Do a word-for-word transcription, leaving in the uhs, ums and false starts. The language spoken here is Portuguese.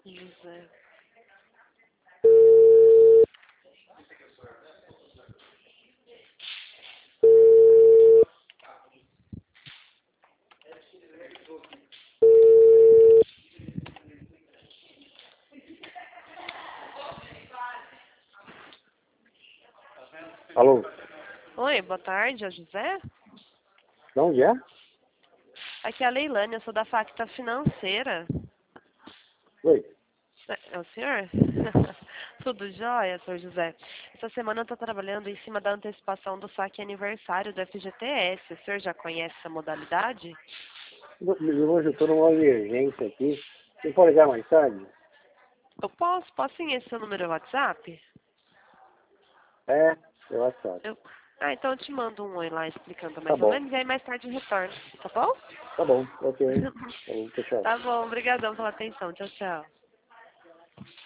José. Alô? Oi, boa tarde, é o José? De onde é? Aqui é a Leilane, eu sou da Facta Financeira. Oi. É é o senhor? Tudo jóia, senhor José? Essa semana eu estou trabalhando em cima da antecipação do saque aniversário do F G T S. O senhor já conhece essa modalidade? Hoje eu estou numa emergência aqui. Você pode ligar mais tarde? Eu posso, posso sim, esse seu número é WhatsApp? É, eu WhatsApp. Eu... Ah, então eu te mando um oi lá explicando Tá mais ou bom. menos e aí mais tarde eu retorno, tá bom? Tá bom, ok. Tá bom, tchau, tchau. Tá bom, obrigadão pela atenção. Tchau, tchau.